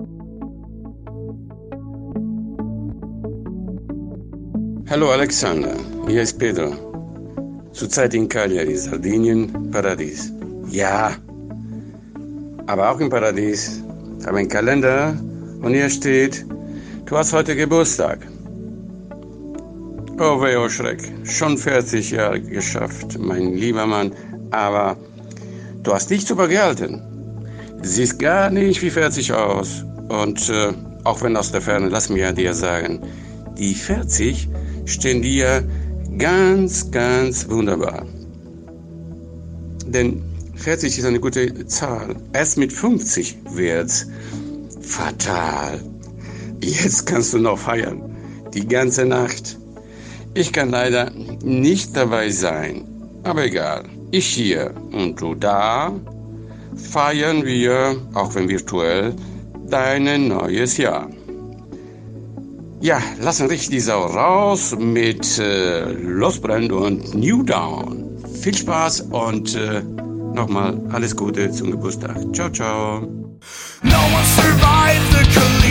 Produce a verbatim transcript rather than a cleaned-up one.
Hallo Alexander, hier ist Pedro. Zurzeit in Cagliari, Sardinien, Paradies. Ja, aber auch im Paradies. Ich habe einen Kalender und hier steht, du hast heute Geburtstag. Oh weh, oh Schreck, schon vierzig Jahre geschafft, mein lieber Mann, aber du hast nicht super gehalten. Du siehst gar nicht wie vierzig aus. Und äh, auch wenn aus der Ferne, lass mich ja dir sagen, die vierzig stehen dir ganz, ganz wunderbar. Denn vierzig ist eine gute Zahl. Erst mit fünfzig wird's fatal. Jetzt kannst du noch feiern. Die ganze Nacht. Ich kann leider nicht dabei sein. Aber egal. Ich hier und du da. Feiern wir, auch wenn virtuell, dein neues Jahr. Ja, lassen richtig die Sau raus mit äh, Losbrand und New Dawn. Viel Spaß und äh, nochmal alles Gute zum Geburtstag. Ciao, ciao. No one survives the